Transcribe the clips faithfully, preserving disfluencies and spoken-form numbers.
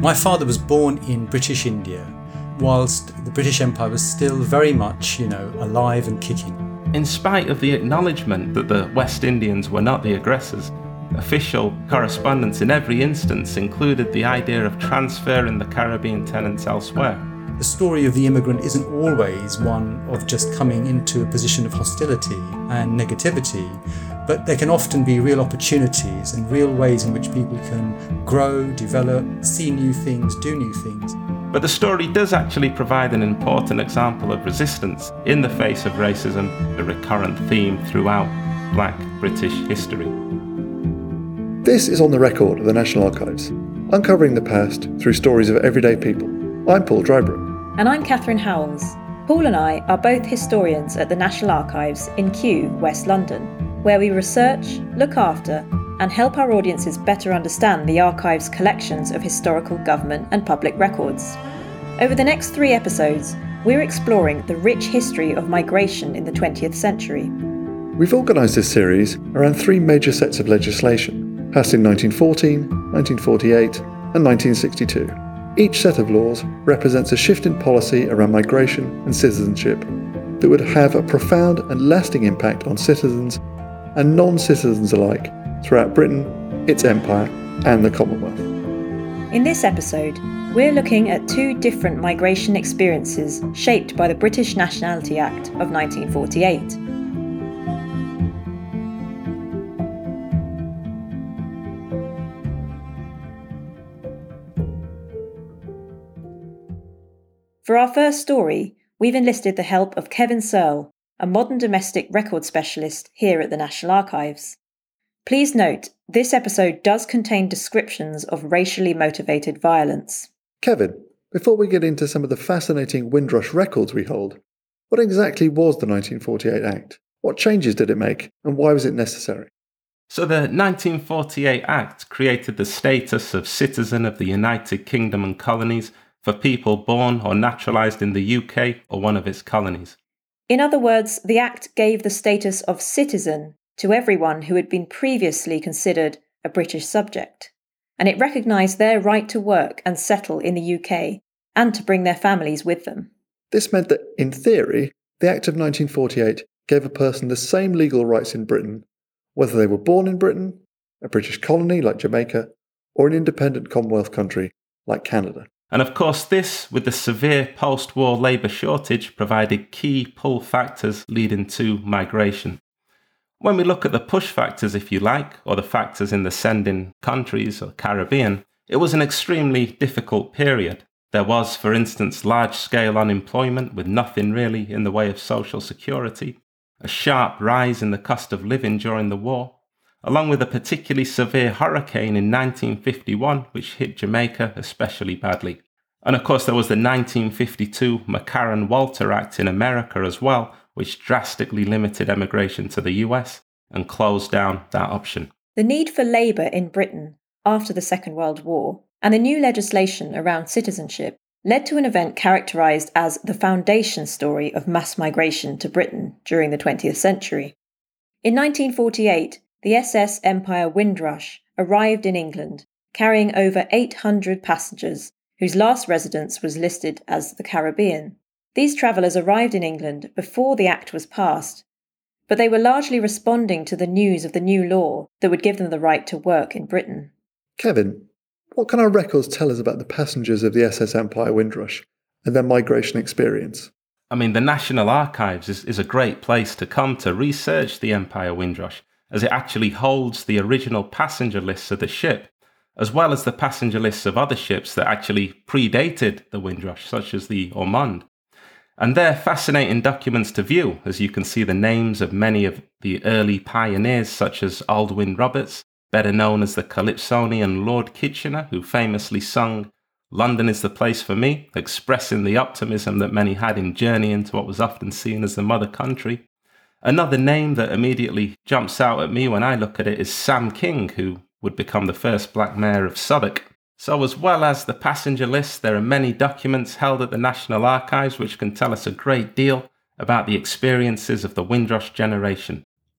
My father was born in British India, whilst the British Empire was still very much, you know, alive and kicking. In spite of the acknowledgement that the West Indians were not the aggressors, official correspondence in every instance included the idea of transferring the Caribbean tenants elsewhere. The story of the immigrant isn't always one of just coming into a position of hostility and negativity, but there can often be real opportunities and real ways in which people can grow, develop, see new things, do new things. But the story does actually provide an important example of resistance in the face of racism, a recurrent theme throughout Black British history. This is On the Record of the National Archives, uncovering the past through stories of everyday people. I'm Paul Drybrook. And I'm Catherine Howells. Paul and I are both historians at the National Archives in Kew, West London, where we research, look after, and help our audiences better understand the archive's collections of historical government and public records. Over the next three episodes, we're exploring the rich history of migration in the twentieth century. We've organised this series around three major sets of legislation, passed in nineteen fourteen, nineteen forty-eight, and nineteen sixty-two. Each set of laws represents a shift in policy around migration and citizenship that would have a profound and lasting impact on citizens and non-citizens alike throughout Britain, its empire, and the Commonwealth. In this episode, we're looking at two different migration experiences shaped by the British Nationality Act of nineteen forty-eight. For our first story, we've enlisted the help of Kevin Searle, a modern domestic record specialist here at the National Archives. Please note, this episode does contain descriptions of racially motivated violence. Kevin, before we get into some of the fascinating Windrush records we hold, what exactly was the nineteen forty-eight Act? What changes did it make, and why was it necessary? So the nineteen forty-eight Act created the status of citizen of the United Kingdom and colonies for people born or naturalised in the U K or one of its colonies. In other words, the Act gave the status of citizen to everyone who had been previously considered a British subject, and it recognised their right to work and settle in the U K and to bring their families with them. This meant that, in theory, the Act of nineteen forty-eight gave a person the same legal rights in Britain, whether they were born in Britain, a British colony like Jamaica, or an independent Commonwealth country like Canada. And of course this, with the severe post-war labour shortage, provided key pull factors leading to migration. When we look at the push factors, if you like, or the factors in the sending countries or Caribbean, it was an extremely difficult period. There was, for instance, large-scale unemployment with nothing really in the way of social security, a sharp rise in the cost of living during the war, along with a particularly severe hurricane in nineteen fifty-one, which hit Jamaica especially badly. And of course there was the nineteen fifty-two McCarran-Walter Act in America as well, which drastically limited emigration to the U S and closed down that option. The need for labour in Britain after the Second World War and the new legislation around citizenship led to an event characterised as the foundation story of mass migration to Britain during the twentieth century. In nineteen forty-eight, the S S Empire Windrush arrived in England, carrying over eight hundred passengers, whose last residence was listed as the Caribbean. These travellers arrived in England before the Act was passed, but they were largely responding to the news of the new law that would give them the right to work in Britain. Kevin, what can our records tell us about the passengers of the S S Empire Windrush and their migration experience? I mean, the National Archives is, is a great place to come to research the Empire Windrush, as it actually holds the original passenger lists of the ship, as well as the passenger lists of other ships that actually predated the Windrush, such as the Ormond. And they're fascinating documents to view, as you can see the names of many of the early pioneers, such as Aldwyn Roberts, better known as the Calypsonian Lord Kitchener, who famously sung "London is the place for me," expressing the optimism that many had in journeying to what was often seen as the mother country. Another name that immediately jumps out at me when I look at it is Sam King, who would become the first black mayor of Southwark. So as well as the passenger list, there are many documents held at the National Archives which can tell us a great deal about the experiences of the Windrush generation.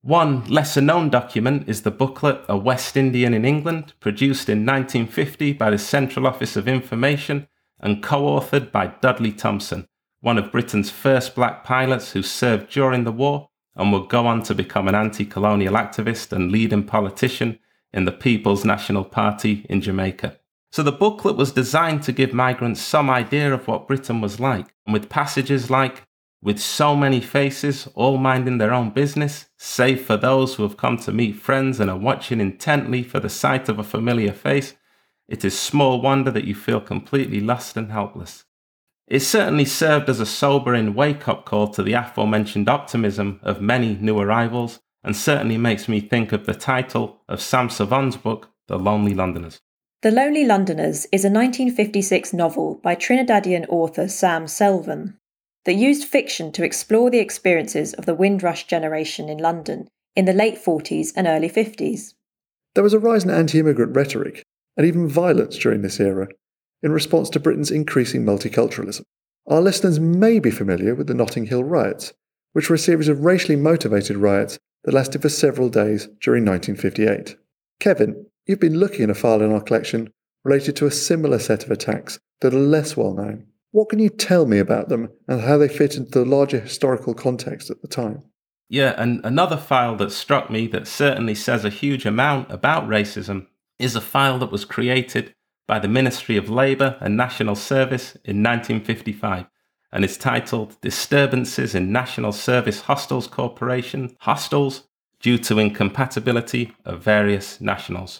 One lesser-known document is the booklet A West Indian in England, produced in nineteen fifty by the Central Office of Information and co-authored by Dudley Thompson, one of Britain's first black pilots who served during the war and would go on to become an anti-colonial activist and leading politician in the People's National Party in Jamaica. So the booklet was designed to give migrants some idea of what Britain was like, and with passages like, "With so many faces, all minding their own business, save for those who have come to meet friends and are watching intently for the sight of a familiar face, it is small wonder that you feel completely lost and helpless." It certainly served as a sobering wake-up call to the aforementioned optimism of many new arrivals, and certainly makes me think of the title of Sam Savon's book, The Lonely Londoners. The Lonely Londoners is a nineteen fifty-six novel by Trinidadian author Sam Selvon that used fiction to explore the experiences of the Windrush generation in London in the late forties and early fifties. There was a rise in anti-immigrant rhetoric, and even violence during this era, in response to Britain's increasing multiculturalism. Our listeners may be familiar with the Notting Hill riots, which were a series of racially motivated riots that lasted for several days during nineteen fifty-eight. Kevin, you've been looking at a file in our collection related to a similar set of attacks that are less well known. What can you tell me about them and how they fit into the larger historical context at the time? Yeah, and another file that struck me that certainly says a huge amount about racism is a file that was created by the Ministry of Labour and National Service in nineteen fifty-five and is titled Disturbances in National Service Hostels Corporation, Hostels, due to incompatibility of various nationals.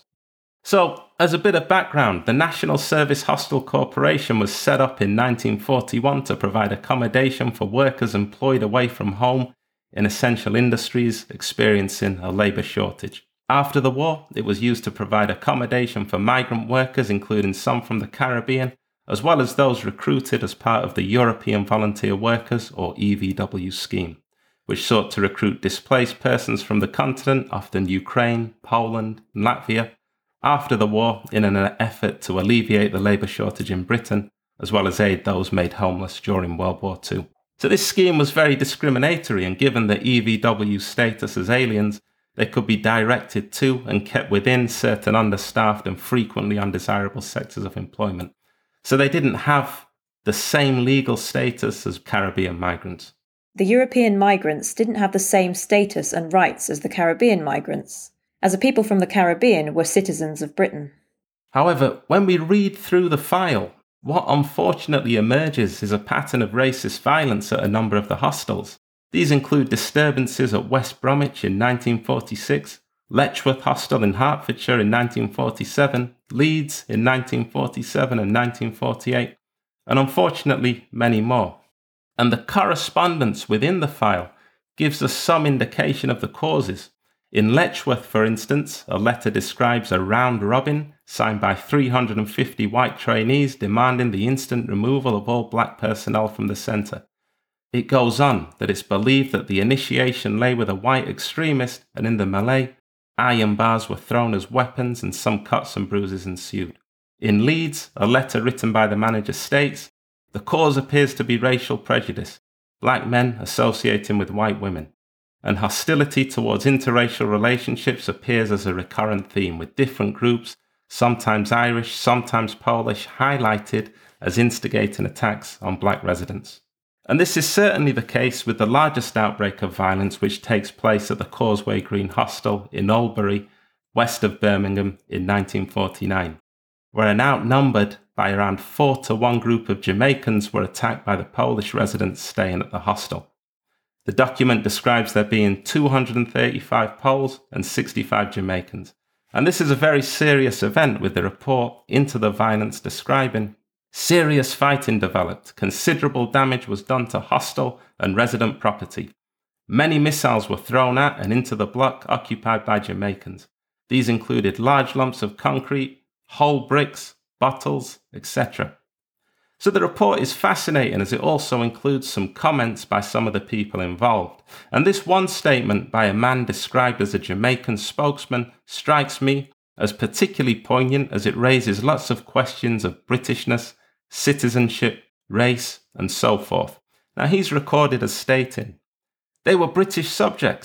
So, as a bit of background, the National Service Hostel Corporation was set up in nineteen forty-one to provide accommodation for workers employed away from home in essential industries experiencing a labour shortage. After the war, it was used to provide accommodation for migrant workers, including some from the Caribbean, as well as those recruited as part of the European Volunteer Workers, or E V W scheme, which sought to recruit displaced persons from the continent, often Ukraine, Poland, and Latvia, after the war in an effort to alleviate the labour shortage in Britain, as well as aid those made homeless during World War Two. So this scheme was very discriminatory, and given the E V W's status as aliens, they could be directed to and kept within certain understaffed and frequently undesirable sectors of employment. So they didn't have the same legal status as Caribbean migrants. The European migrants didn't have the same status and rights as the Caribbean migrants, as the people from the Caribbean were citizens of Britain. However, when we read through the file, what unfortunately emerges is a pattern of racist violence at a number of the hostels. These include disturbances at West Bromwich in nineteen forty-six, Letchworth Hostel in Hertfordshire in nineteen forty-seven, Leeds in nineteen forty-seven and nineteen forty-eight, and unfortunately many more. And the correspondence within the file gives us some indication of the causes. In Letchworth, for instance, a letter describes a round robin signed by three hundred fifty white trainees demanding the instant removal of all black personnel from the centre. It goes on that it's believed that the initiation lay with a white extremist, and in the melee, iron bars were thrown as weapons and some cuts and bruises ensued. In Leeds, a letter written by the manager states, the cause appears to be racial prejudice, black men associating with white women, and hostility towards interracial relationships appears as a recurrent theme, with different groups, sometimes Irish, sometimes Polish, highlighted as instigating attacks on black residents. And this is certainly the case with the largest outbreak of violence, which takes place at the Causeway Green Hostel in Albury, west of Birmingham, in nineteen forty-nine, where an outnumbered by around four to one group of Jamaicans were attacked by the Polish residents staying at the hostel. The document describes there being two hundred thirty-five Poles and sixty-five Jamaicans, and this is a very serious event, with the report into the violence describing serious fighting developed, considerable damage was done to hostel and resident property. Many missiles were thrown at and into the block occupied by Jamaicans. These included large lumps of concrete, whole bricks, bottles, et cetera. So the report is fascinating, as it also includes some comments by some of the people involved. And this one statement by a man described as a Jamaican spokesman strikes me as particularly poignant, as it raises lots of questions of Britishness, citizenship, race, and so forth. Now, he's recorded as stating, "They were British subjects.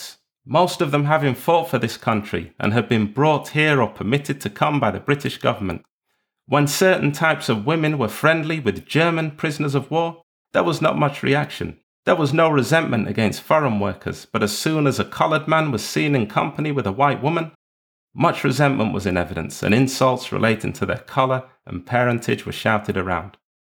most of them having fought for this country and had been brought here or permitted to come by the British government. When certain types of women were friendly with German prisoners of war, there was not much reaction. There was no resentment against foreign workers, but as soon as a coloured man was seen in company with a white woman, much resentment was in evidence, and insults relating to their colour and parentage were shouted around.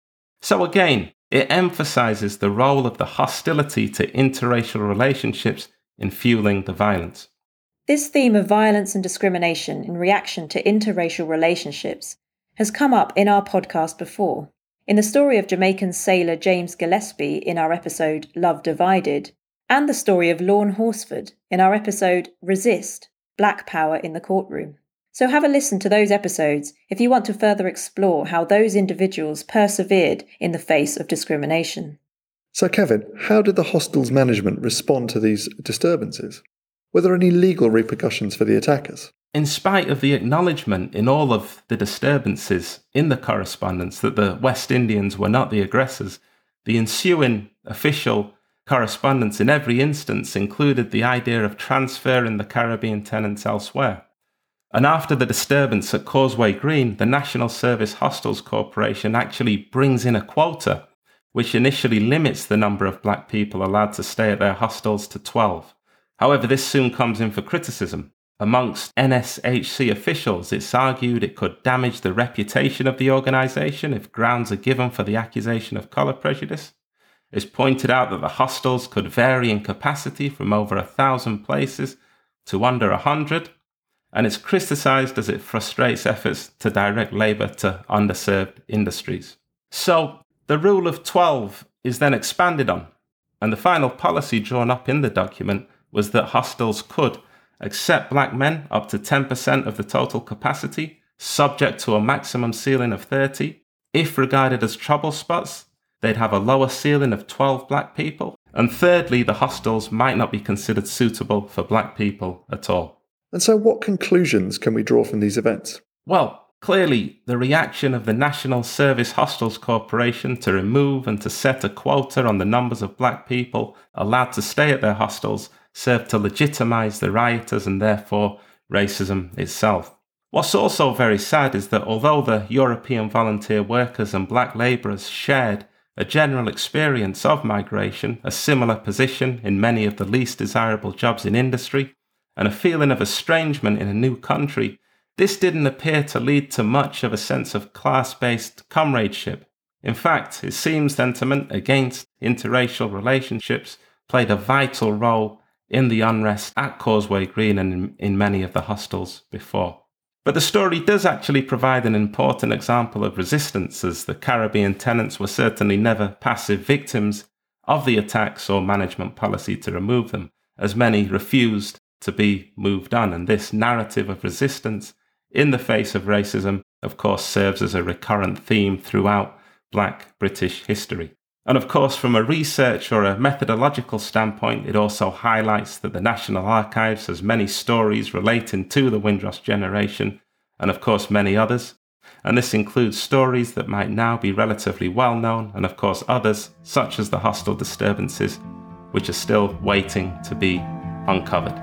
So again, it emphasises the role of the hostility to interracial relationships in fueling the violence. This theme of violence and discrimination in reaction to interracial relationships has come up in our podcast before. In the story of Jamaican sailor James Gillespie in our episode Love Divided, and the story of Lorne Horsford in our episode Resist, Black Power in the Courtroom. So have a listen to those episodes if you want to further explore how those individuals persevered in the face of discrimination. So Kevin, how did the hostel's management respond to these disturbances? Were there any legal repercussions for the attackers? In spite of the acknowledgement in all of the disturbances in the correspondence that the West Indians were not the aggressors, the ensuing official correspondence in every instance included the idea of transferring the Caribbean tenants elsewhere. And after the disturbance at Causeway Green, the National Service Hostels Corporation actually brings in a quota, which initially limits the number of black people allowed to stay at their hostels to twelve. However, this soon comes in for criticism. Amongst N S H C officials, it's argued it could damage the reputation of the organisation if grounds are given for the accusation of colour prejudice. It's pointed out that the hostels could vary in capacity from over a thousand places to under a hundred, and it's criticised as it frustrates efforts to direct labour to underserved industries. So, the rule of twelve is then expanded on, and the final policy drawn up in the document was that hostels could accept black men up to ten percent of the total capacity, subject to a maximum ceiling of thirty. If regarded as trouble spots, they'd have a lower ceiling of twelve black people. And thirdly, the hostels might not be considered suitable for black people at all. And so what conclusions can we draw from these events? Well, clearly, the reaction of the National Service Hostels Corporation to remove and to set a quota on the numbers of black people allowed to stay at their hostels served to legitimise the rioters and therefore racism itself. What's also very sad is that although the European volunteer workers and black labourers shared a general experience of migration, a similar position in many of the least desirable jobs in industry, and a feeling of estrangement in a new country, this didn't appear to lead to much of a sense of class-based comradeship. In fact, it seems sentiment against interracial relationships played a vital role in the unrest at Causeway Green and in, in many of the hostels before. But the story does actually provide an important example of resistance, as the Caribbean tenants were certainly never passive victims of the attacks or management policy to remove them, as many refused to be moved on. And this narrative of resistance in the face of racism, of course, serves as a recurrent theme throughout Black British history. And of course, from a research or a methodological standpoint, it also highlights that the National Archives has many stories relating to the Windrush generation, and of course many others. And this includes stories that might now be relatively well known, and of course others, such as the hostel disturbances, which are still waiting to be uncovered.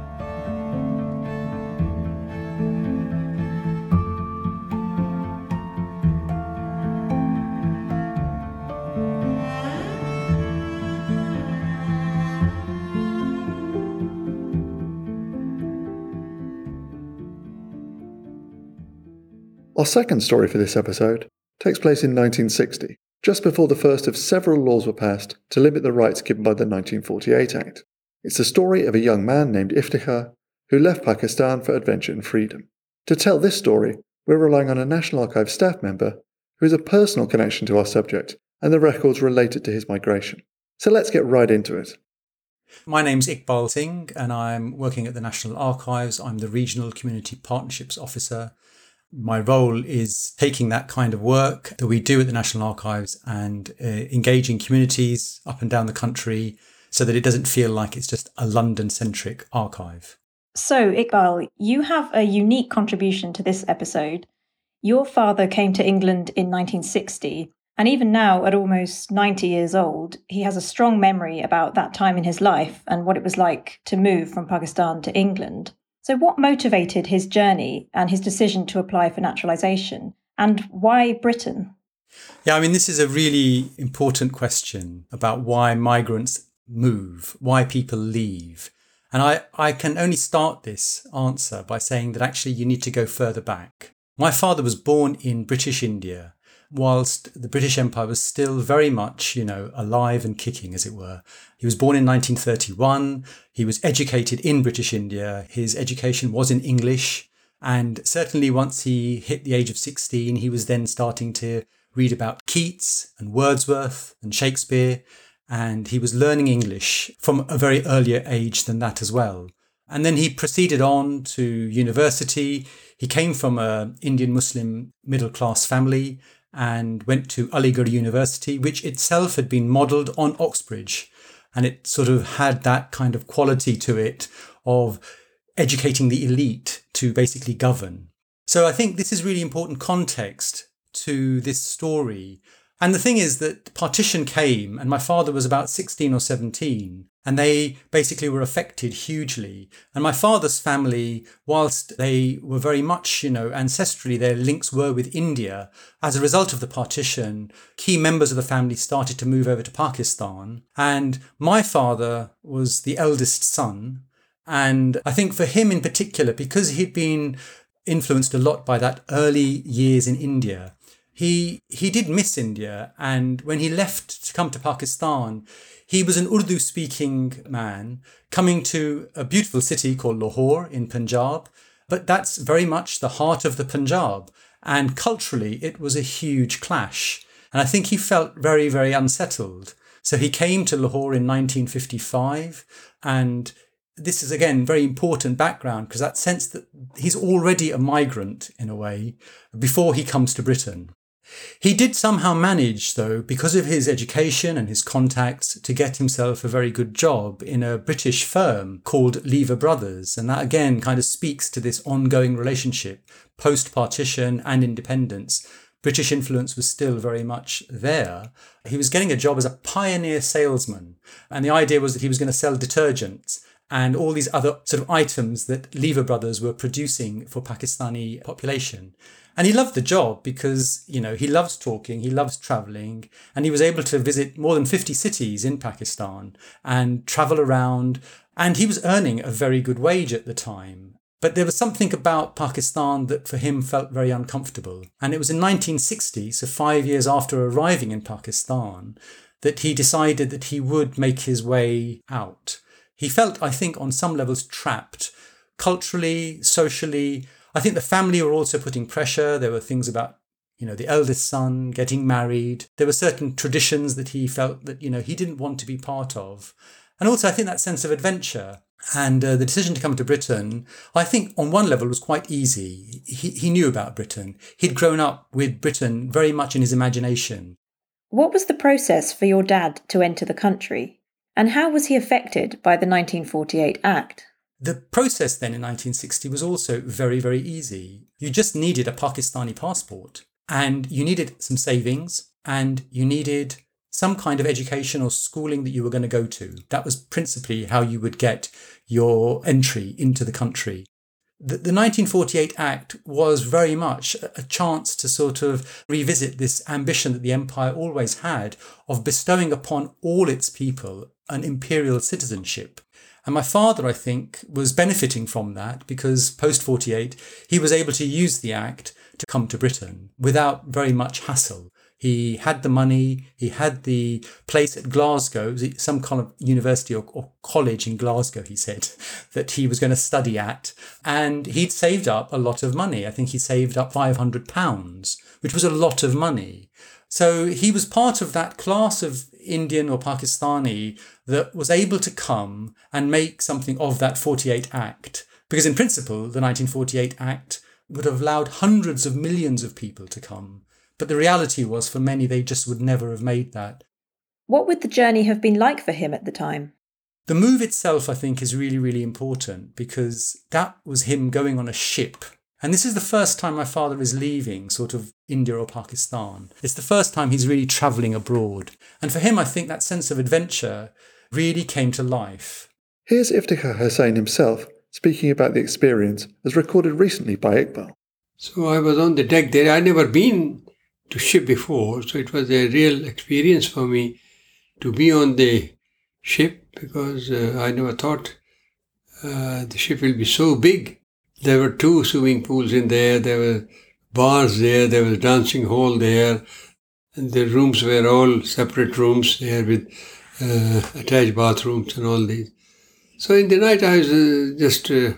Our second story for this episode takes place in nineteen sixty, just before the first of several laws were passed to limit the rights given by the nineteen forty-eight Act. It's the story of a young man named Iftikhar who left Pakistan for adventure and freedom. To tell this story, we're relying on a National Archives staff member who has a personal connection to our subject and the records related to his migration. So let's get right into it. My name's Iqbal Singh and I'm working at the National Archives. I'm the Regional Community Partnerships Officer. My role is taking that kind of work that we do at the National Archives and uh, engaging communities up and down the country so that it doesn't feel like it's just a London-centric archive. So, Iqbal, you have a unique contribution to this episode. Your father came to England in nineteen sixty And even now, at almost ninety years old, he has a strong memory about that time in his life and what it was like to move from Pakistan to England. So what motivated his journey and his decision to apply for naturalisation? And why Britain? Yeah, I mean, this is a really important question about why migrants move, why people leave. And I, I can only start this answer by saying that actually you need to go further back. My father was born in British India, whilst the British Empire was still very much, you know, alive and kicking, as it were. He was born in nineteen thirty-one. He was educated in British India. His education was in English. And certainly once he hit the age of sixteen, he was then starting to read about Keats and Wordsworth and Shakespeare. And he was learning English from a very earlier age than that as well. And then he proceeded on to university. He came from an Indian Muslim middle-class family and went to Aligarh University, which itself had been modelled on Oxbridge. And it sort of had that kind of quality to it of educating the elite to basically govern. So I think this is really important context to this story. And the thing is that partition came and my father was about sixteen or seventeen and they basically were affected hugely. And my father's family, whilst they were very much, you know, ancestrally, their links were with India. As a result of the partition, key members of the family started to move over to Pakistan. And my father was the eldest son. And I think for him in particular, because he'd been influenced a lot by that early years in India, He he did miss India, and when he left to come to Pakistan, he was an Urdu-speaking man coming to a beautiful city called Lahore in Punjab, but that's very much the heart of the Punjab, and culturally it was a huge clash, and I think he felt very, very unsettled. So he came to Lahore in nineteen fifty-five, and this is, again, very important background, because that sense that he's already a migrant, in a way, before he comes to Britain. He did somehow manage, though, because of his education and his contacts, to get himself a very good job in a British firm called Lever Brothers. And that, again, kind of speaks to this ongoing relationship, post-partition and independence. British influence was still very much there. He was getting a job as a pioneer salesman. And the idea was that he was going to sell detergents and all these other sort of items that Lever Brothers were producing for Pakistani population. And he loved the job because, you know, he loves talking, he loves travelling, and he was able to visit more than fifty cities in Pakistan and travel around. And he was earning a very good wage at the time. But there was something about Pakistan that for him felt very uncomfortable. And it was in nineteen sixty, so five years after arriving in Pakistan, that he decided that he would make his way out. He felt, I think, on some levels trapped, culturally, socially. I think the family were also putting pressure. There were things about, you know, the eldest son getting married. There were certain traditions that he felt that, you know, he didn't want to be part of. And also, I think that sense of adventure and uh, the decision to come to Britain, I think on one level was quite easy. He, he knew about Britain. He'd grown up with Britain very much in his imagination. What was the process for your dad to enter the country? And how was he affected by the nineteen forty-eight Act? The process then in nineteen sixty was also very, very easy. You just needed a Pakistani passport and you needed some savings and you needed some kind of education or schooling that you were going to go to. That was principally how you would get your entry into the country. The, the nineteen forty-eight Act was very much a chance to sort of revisit this ambition that the empire always had of bestowing upon all its people an imperial citizenship. And my father, I think, was benefiting from that because post forty-eight, he was able to use the Act to come to Britain without very much hassle. He had the money, he had the place at Glasgow, some kind of university or, or college in Glasgow, he said, that he was going to study at. And he'd saved up a lot of money. I think he saved up five hundred pounds, which was a lot of money. So he was part of that class of Indian or Pakistani that was able to come and make something of that forty-eight Act. Because in principle, the nineteen forty-eight Act would have allowed hundreds of millions of people to come. But the reality was, for many, they just would never have made that. What would the journey have been like for him at the time? The move itself, I think, is really, really important because that was him going on a ship. And this is the first time my father is leaving sort of India or Pakistan. It's the first time he's really travelling abroad. And for him, I think that sense of adventure really came to life. Here's Iftikhar Hussain himself speaking about the experience as recorded recently by Iqbal. So I was on the deck there. I'd never been to ship before, so it was a real experience for me to be on the ship, because uh, I never thought uh, the ship will be so big. There were two swimming pools in there, there were bars there, there was a dancing hall there, and the rooms were all separate rooms there with uh, attached bathrooms and all these. So in the night I was uh, just uh,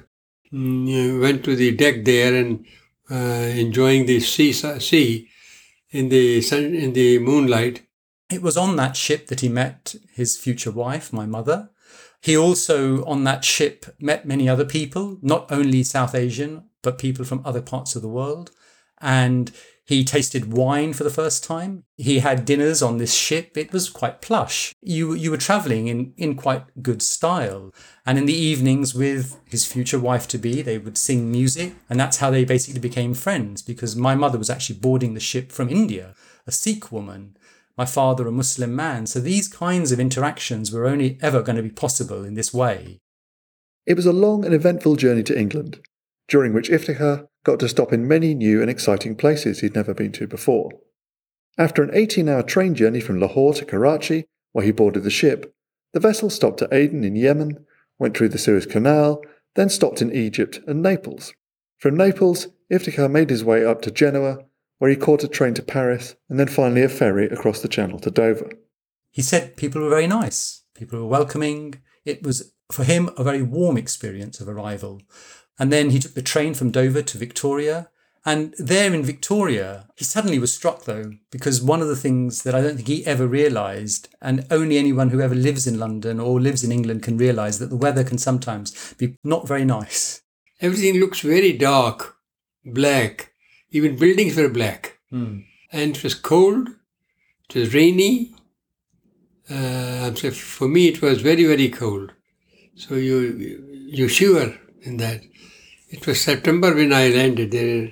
went to the deck there and uh, enjoying the sea, sea in the sun, in the moonlight. It was on that ship that he met his future wife, my mother. He also, on that ship, met many other people, not only South Asian, but people from other parts of the world. And he tasted wine for the first time. He had dinners on this ship. It was quite plush. You, you were travelling in, in quite good style. And in the evenings with his future wife-to-be, they would sing music. And that's how they basically became friends, because my mother was actually boarding the ship from India, a Sikh woman. My father, a Muslim man. So these kinds of interactions were only ever going to be possible in this way. It was a long and eventful journey to England, during which Iftikhar got to stop in many new and exciting places he'd never been to before. After an eighteen-hour train journey from Lahore to Karachi, where he boarded the ship, the vessel stopped at Aden in Yemen, went through the Suez Canal, then stopped in Egypt and Naples. From Naples, Iftikhar made his way up to Genoa, where he caught a train to Paris, and then finally a ferry across the Channel to Dover. He said people were very nice, people were welcoming. It was, for him, a very warm experience of arrival. And then he took the train from Dover to Victoria. And there in Victoria, he suddenly was struck, though, because one of the things that I don't think he ever realised, and only anyone who ever lives in London or lives in England can realise, that the weather can sometimes be not very nice. Everything looks very dark, black. Even buildings were black. Hmm. And it was cold, it was rainy. Uh, so for me, it was very, very cold. So you you shiver in that. It was September when I landed there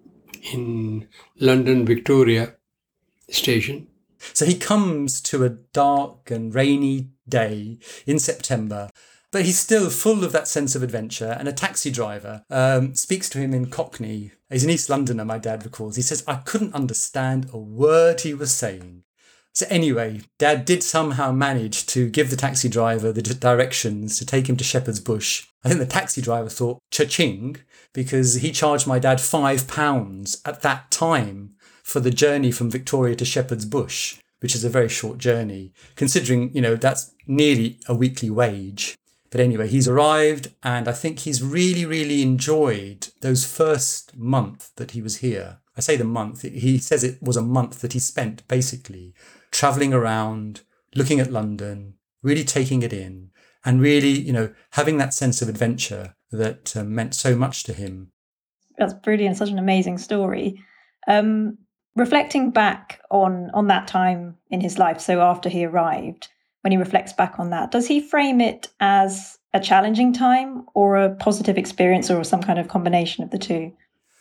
in London Victoria station. So he comes to a dark and rainy day in September, but he's still full of that sense of adventure. And a taxi driver um, speaks to him in Cockney. He's an East Londoner, my dad recalls. He says, I couldn't understand a word he was saying. So anyway, Dad did somehow manage to give the taxi driver the directions to take him to Shepherd's Bush. I think the taxi driver thought cha-ching, because he charged my dad five pounds at that time for the journey from Victoria to Shepherd's Bush, which is a very short journey, considering, you know, that's nearly a weekly wage. But anyway, he's arrived, and I think he's really, really enjoyed those first month that he was here. I say the month, he says it was a month that he spent basically travelling around, looking at London, really taking it in, and really, you know, having that sense of adventure that uh, meant so much to him. That's brilliant, such an amazing story. Um, reflecting back on, on that time in his life, so after he arrived, when he reflects back on that, does he frame it as a challenging time or a positive experience or some kind of combination of the two?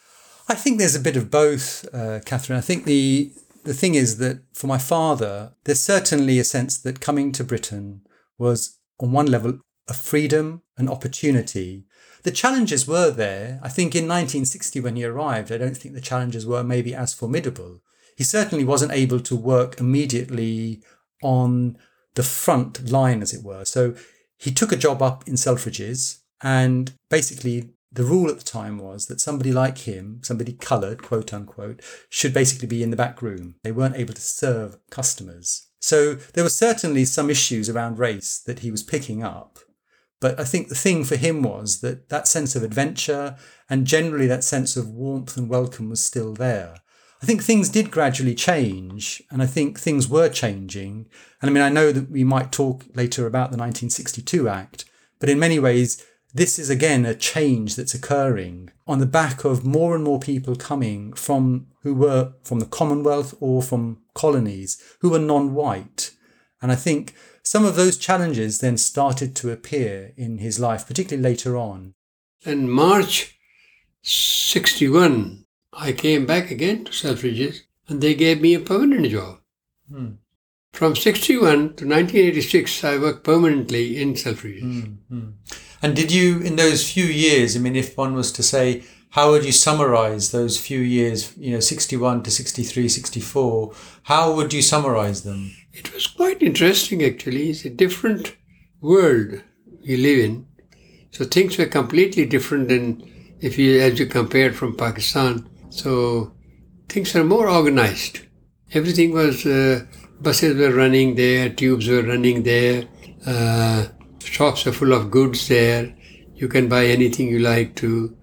I think there's a bit of both, uh, Catherine. I think the the thing is that for my father, there's certainly a sense that coming to Britain was, on one level, a freedom, an opportunity. The challenges were there. I think in nineteen sixty, when he arrived, I don't think the challenges were maybe as formidable. He certainly wasn't able to work immediately on the front line, as it were. So he took a job up in Selfridges, and basically the rule at the time was that somebody like him, somebody coloured, quote unquote, should basically be in the back room. They weren't able to serve customers. So there were certainly some issues around race that he was picking up. But I think the thing for him was that that sense of adventure and generally that sense of warmth and welcome was still there. I think things did gradually change, and I think things were changing. And I mean, I know that we might talk later about the nineteen sixty-two Act, but in many ways, this is again a change that's occurring on the back of more and more people coming from who were from the Commonwealth or from colonies who were non-white. And I think some of those challenges then started to appear in his life, particularly later on. And March sixty-one, I came back again to Selfridges and they gave me a permanent job. Hmm. From sixty-one to nineteen eighty-six, I worked permanently in Selfridges. Mm-hmm. And did you, in those few years, I mean, if one was to say, how would you summarize those few years, you know, sixty-one to sixty-three, sixty-four, how would you summarize them? It was quite interesting, actually. It's a different world you live in. So things were completely different than if you, as you compared from Pakistan. So things were more organized. Everything was, uh, buses were running there, tubes were running there, uh, shops are full of goods there. You can buy anything you like to.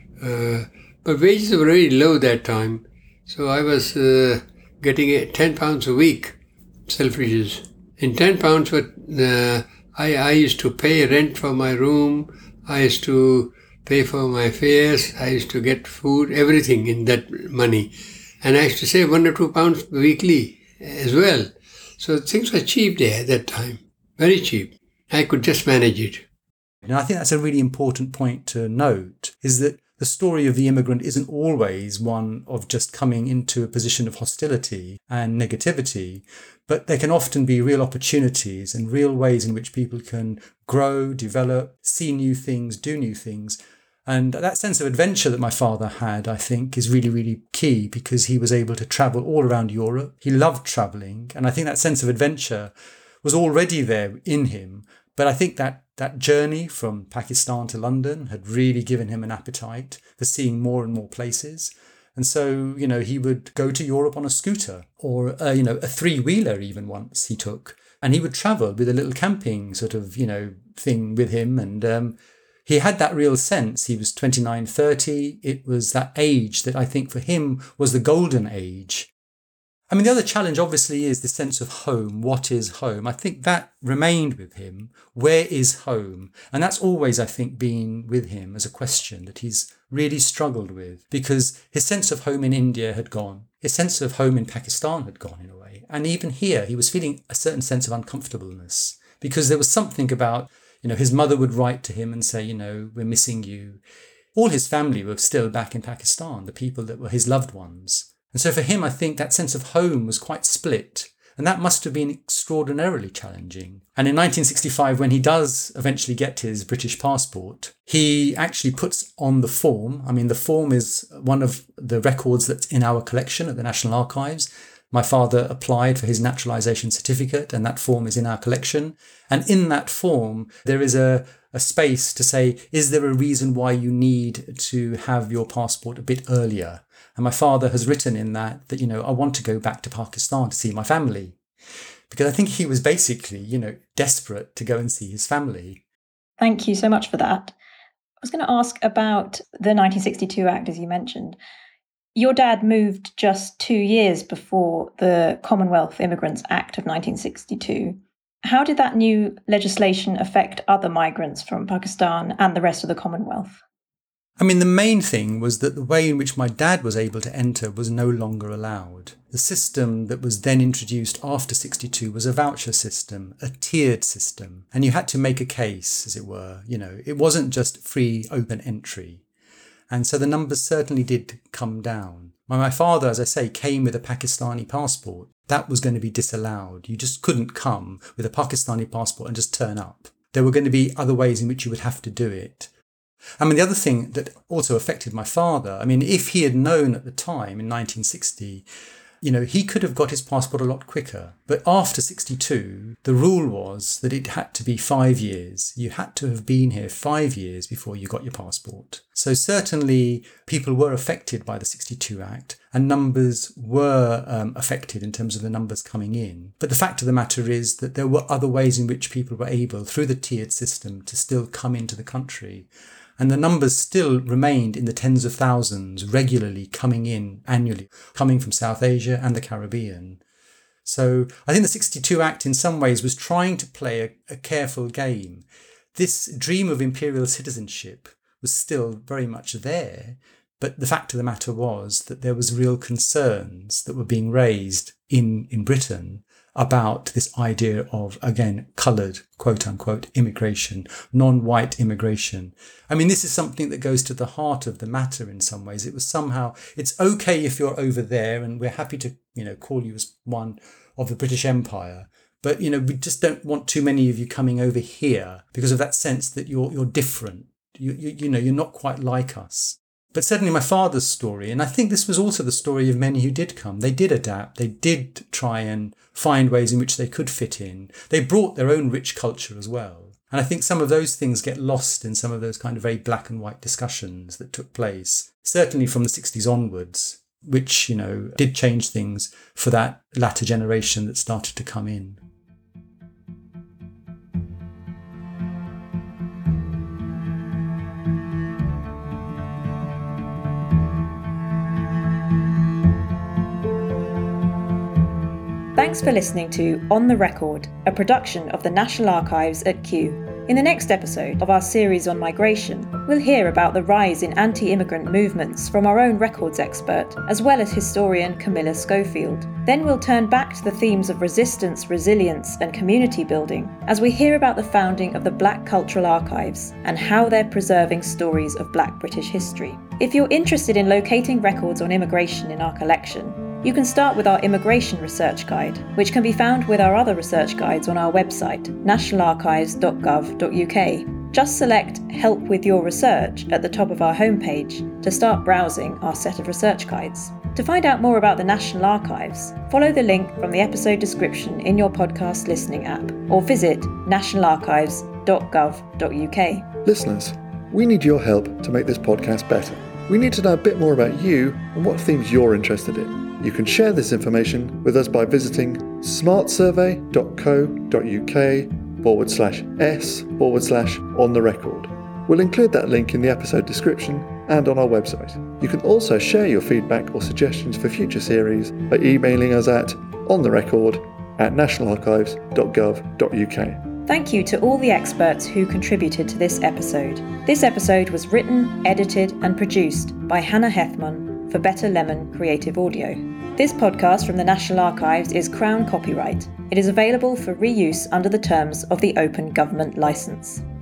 Uh, but wages were very low that time. So I was uh, getting ten pounds a week, Selfridges. In ten pounds, what, uh, I, I used to pay rent for my room. I used to pay for my fares. I used to get food, everything in that money. And I used to save one or two pounds weekly as well. So things were cheap there at that time. Very cheap. I could just manage it. And I think that's a really important point to note, is that the story of the immigrant isn't always one of just coming into a position of hostility and negativity, but there can often be real opportunities and real ways in which people can grow, develop, see new things, do new things. And that sense of adventure that my father had, I think, is really, really key, because he was able to travel all around Europe. He loved travelling. And I think that sense of adventure was already there in him. But I think that that journey from Pakistan to London had really given him an appetite for seeing more and more places. And so, you know, he would go to Europe on a scooter, or, uh, you know, a three-wheeler even once he took. And he would travel with a little camping sort of, you know, thing with him. And um, he had that real sense. He was twenty-nine, thirty. It was that age that I think for him was the golden age. I mean, the other challenge obviously is the sense of home. What is home? I think that remained with him. Where is home? And that's always, I think, been with him as a question that he's really struggled with, because his sense of home in India had gone. His sense of home in Pakistan had gone in a way. And even here, he was feeling a certain sense of uncomfortableness, because there was something about, you know, his mother would write to him and say, you know, we're missing you. All his family were still back in Pakistan, the people that were his loved ones. And so for him, I think that sense of home was quite split. And that must have been extraordinarily challenging. And in nineteen sixty-five, when he does eventually get his British passport, he actually puts on the form. I mean, the form is one of the records that's in our collection at the National Archives. My father applied for his naturalisation certificate, and that form is in our collection. And in that form, there is a, a space to say, is there a reason why you need to have your passport a bit earlier? And my father has written in that, that, you know, I want to go back to Pakistan to see my family. Because I think he was basically, you know, desperate to go and see his family. Thank you so much for that. I was going to ask about the nineteen sixty-two Act, as you mentioned. Your dad moved just two years before the Commonwealth Immigrants Act of nineteen sixty-two. How did that new legislation affect other migrants from Pakistan and the rest of the Commonwealth? I mean, the main thing was that the way in which my dad was able to enter was no longer allowed. The system that was then introduced after sixty-two was a voucher system, a tiered system. And you had to make a case, as it were. You know, it wasn't just free, open entry. And so the numbers certainly did come down. My father, as I say, came with a Pakistani passport. That was going to be disallowed. You just couldn't come with a Pakistani passport and just turn up. There were going to be other ways in which you would have to do it. I mean, the other thing that also affected my father, I mean, if he had known at the time in nineteen sixty, you know, he could have got his passport a lot quicker. But after sixty-two, the rule was that it had to be five years. You had to have been here five years before you got your passport. So certainly people were affected by the sixty-two Act, and numbers were um, affected in terms of the numbers coming in. But the fact of the matter is that there were other ways in which people were able, through the tiered system, to still come into the country. And the numbers still remained in the tens of thousands, regularly coming in annually, coming from South Asia and the Caribbean. So I think the sixty-two Act in some ways was trying to play a, a careful game. This dream of imperial citizenship was still very much there, but the fact of the matter was that there was real concerns that were being raised in, in Britain about this idea of, again, coloured, quote unquote, immigration, non-white immigration. I mean, this is something that goes to the heart of the matter in some ways. It was somehow, it's okay if you're over there, and we're happy to, you know, call you as one of the British Empire. But, you know, we just don't want too many of you coming over here because of that sense that you're you're different. You, you, you know, you're not quite like us. But certainly my father's story, and I think this was also the story of many who did come, they did adapt, they did try and find ways in which they could fit in. They brought their own rich culture as well. And I think some of those things get lost in some of those kind of very black and white discussions that took place, certainly from the sixties onwards, which, you know, did change things for that latter generation that started to come in. Thanks for listening to On the Record, a production of the National Archives at Kew. In the next episode of our series on migration, we'll hear about the rise in anti-immigrant movements from our own records expert, as well as historian Camilla Schofield. Then we'll turn back to the themes of resistance, resilience, and community building as we hear about the founding of the Black Cultural Archives and how they're preserving stories of Black British history. If you're interested in locating records on immigration in our collection, you can start with our Immigration Research Guide, which can be found with our other research guides on our website, national archives dot gov dot U K. Just select Help with Your Research at the top of our homepage to start browsing our set of research guides. To find out more about the National Archives, follow the link from the episode description in your podcast listening app, or visit national archives dot gov dot U K. Listeners, we need your help to make this podcast better. We need to know a bit more about you and what themes you're interested in. You can share this information with us by visiting smartsurvey dot co dot U K forward slash S forward slash on the record. We'll include that link in the episode description and on our website. You can also share your feedback or suggestions for future series by emailing us at ontherecord at national archives dot gov dot U K. Thank you to all the experts who contributed to this episode. This episode was written, edited, and produced by Hannah Hethman for Better Lemon Creative Audio. This podcast from the National Archives is Crown copyright. It is available for reuse under the terms of the Open Government Licence.